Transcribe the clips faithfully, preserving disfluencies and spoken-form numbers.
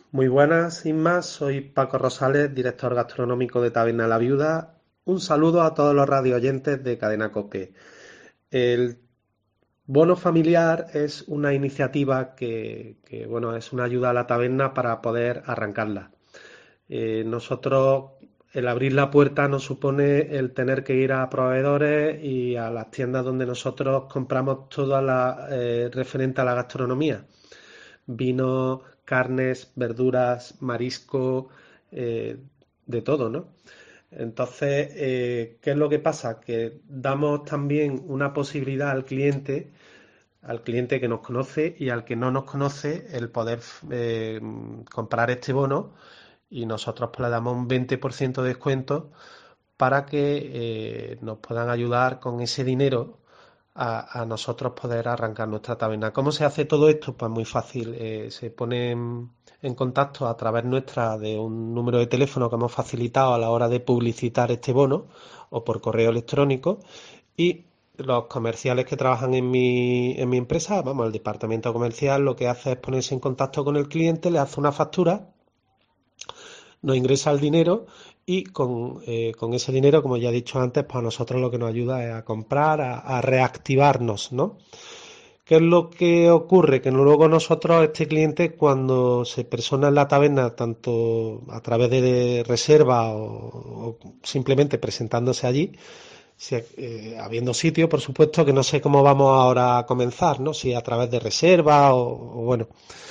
Muy buenas, Inma. Soy Paco Rosales, director gastronómico de Taberna La Viuda. Un saludo a todos los radioyentes de Cadena COPE. El bono familiar es una iniciativa que, que, bueno, es una ayuda a la taberna para poder arrancarla. Eh, nosotros, el abrir la puerta nos supone el tener que ir a proveedores y a las tiendas donde nosotros compramos toda la eh, referente a la gastronomía: vino, carnes, verduras, marisco, eh, de todo, ¿no? Entonces, eh, ¿qué es lo que pasa? Que damos también una posibilidad al cliente, al cliente que nos conoce y al que no nos conoce, el poder eh, comprar este bono, y nosotros pues, le damos un veinte por ciento de descuento para que eh, nos puedan ayudar con ese dinero a, a nosotros poder arrancar nuestra taberna. ¿Cómo se hace todo esto? Pues muy fácil. Eh, se ponen en contacto a través nuestra de un número de teléfono que hemos facilitado a la hora de publicitar este bono, o por correo electrónico, y los comerciales que trabajan en mi, en mi empresa, vamos, el departamento comercial, lo que hace es ponerse en contacto con el cliente, le hace una factura, nos ingresa el dinero, y con, eh, con ese dinero, como ya he dicho antes, pues a nosotros lo que nos ayuda es a comprar, a, a reactivarnos, ¿no? ¿Qué es lo que ocurre? Que luego nosotros, este cliente, cuando se persona en la taberna, tanto a través de reserva o, o simplemente presentándose allí, si, eh, habiendo sitio, por supuesto, que no sé cómo vamos ahora a comenzar, ¿no? Si a través de reserva o, o bueno.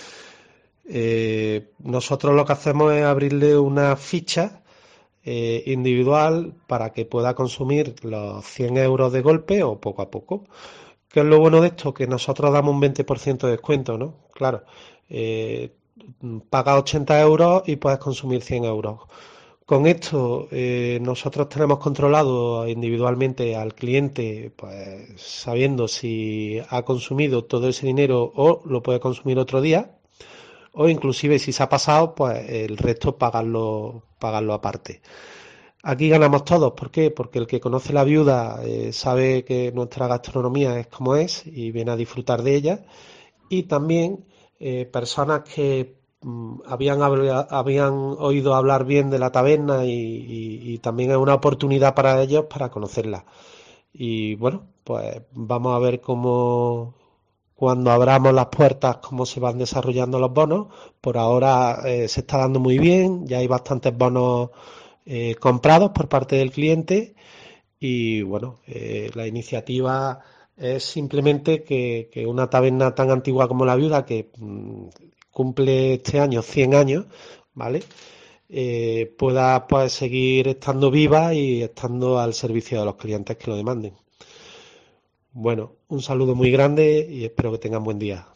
Eh, nosotros lo que hacemos es abrirle una ficha eh, individual para que pueda consumir los cien euros de golpe o poco a poco. ¿Qué es lo bueno de esto? Que nosotros damos un veinte por ciento de descuento, ¿no? Claro, eh, paga ochenta euros y puedes consumir cien euros. Con esto, eh, nosotros tenemos controlado individualmente al cliente, pues sabiendo si ha consumido todo ese dinero o lo puede consumir otro día, o inclusive si se ha pasado, pues el resto pagarlo, pagarlo aparte. Aquí ganamos todos. ¿Por qué? Porque el que conoce la viuda eh, sabe que nuestra gastronomía es como es y viene a disfrutar de ella. Y también eh, personas que mm, habían, habían oído hablar bien de la taberna, y, y, y también es una oportunidad para ellos para conocerla. Y bueno, pues vamos a ver cómo, cuando abramos las puertas, cómo se van desarrollando los bonos. Por ahora eh, se está dando muy bien, ya hay bastantes bonos eh, comprados por parte del cliente, y bueno, eh, la iniciativa es simplemente que, que una taberna tan antigua como La Viuda, que mmm, cumple este año cien años, ¿vale? Eh, pueda pues seguir estando viva y estando al servicio de los clientes que lo demanden. Bueno, un saludo muy grande y espero que tengan buen día.